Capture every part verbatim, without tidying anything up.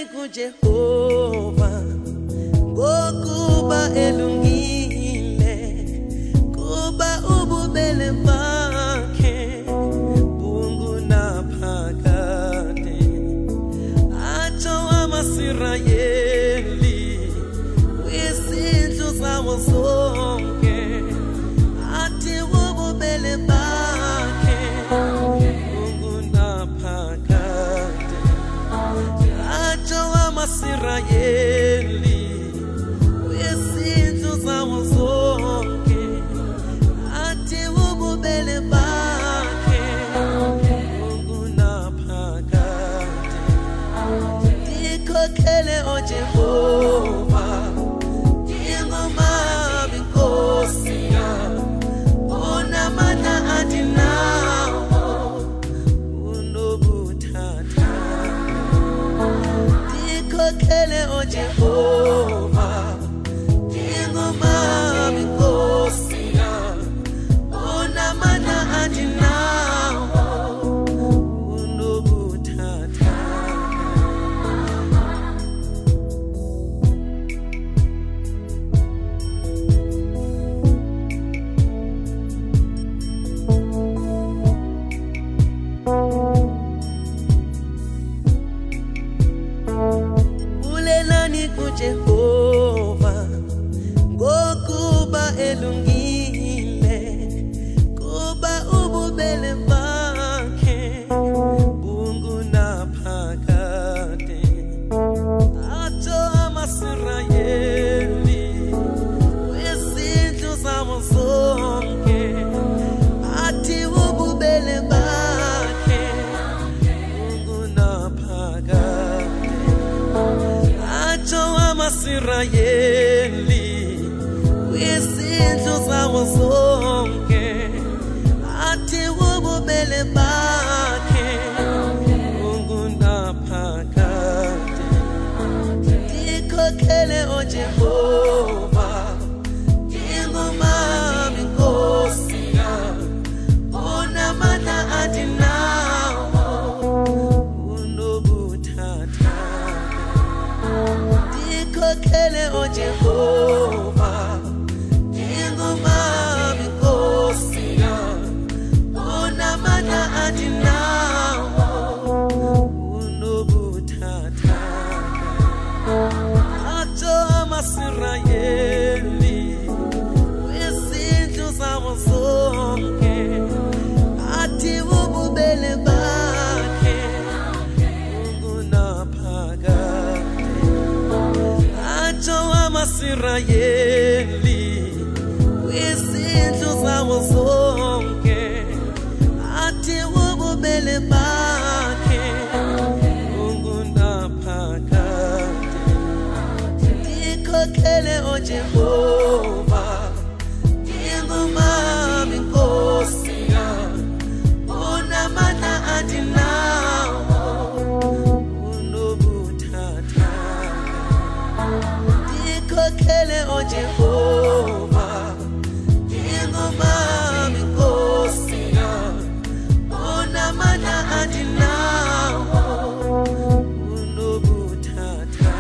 kuJehova ngokuba elungile kuba ububele bakhe bungunaphakade atsho amaSirayeli kwisindlu zawo zonke athi ububele bakhe bungunaphakade atsho amaSirayeli kwisindlu zawo zonke athi ububele bakhe bungunaphakade ndikhokhele o Jehova ndingumabi Nkosi unamandla andinawo unobuthathaka ndikhokhele o Jehova ndingumabi Nkosi unamandla andinawo unobuthathaka Bulelani kuJehova ngokuba elungile kuba ububele bakhe bungunaphakade atsho amaSirayeli kwisindlu zawo zonke athi ububele bakhe bungunaphakade atsho amaSirayeli kwisindlu zawo zonke athi ububele bakhe bungunaphakade ndikhokhele o Jehova ndingumabi Nkosi unamandla andinawo unobuthathaka ndikhokhele o Jehova ndingumabi Nkosi unamandla andinawo unobuthathaka atsho amaSirayeli kwisindlu zawo zonke athi ububele bakhe bungunaphakade atsho amaSirayeli kwisindlu zawo zonke athi ububele bakhe bungunaphakade ndikhokhele o Jehova ndingumabi Nkosi unamandla andinawo unobuthathaka ndikhokhele o Jehova ndingumabi Nkosi unamandla andinawo unobuthathaka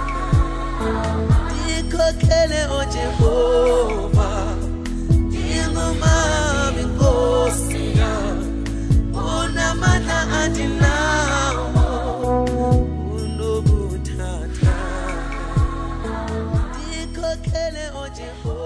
ndikhokhele o Jehova ndingumabi Nkosi unamandla andinawo unobuthathaka ndikhokhele o Jehova